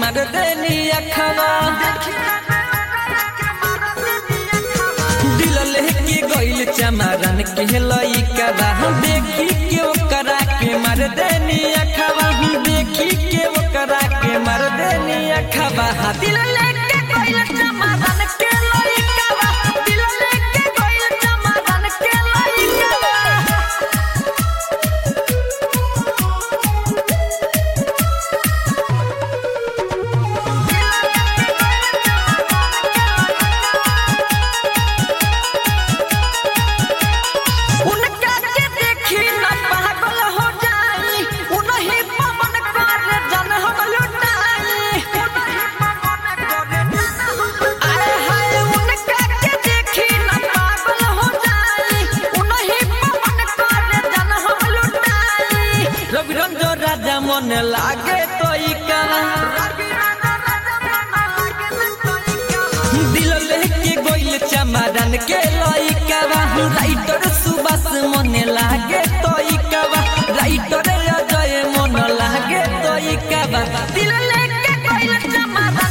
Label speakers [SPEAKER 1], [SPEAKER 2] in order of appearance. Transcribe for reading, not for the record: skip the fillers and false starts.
[SPEAKER 1] मार देनी अखवा दिल लेके गइल चमारन के लइका बा देखी के ओकरा के मार देनी अखवा देखी के ओकरा के मार देनी अखवा दिल लेके गइल चमारन के लइका बा दिल लेके गइल चमारन के लइका बा मन लागे तो दिल लेके गइल चमारन के लइका राइटर सुबास मन लागे तो राइटर अजय मन लागे तो दिल लेके गइल चमारन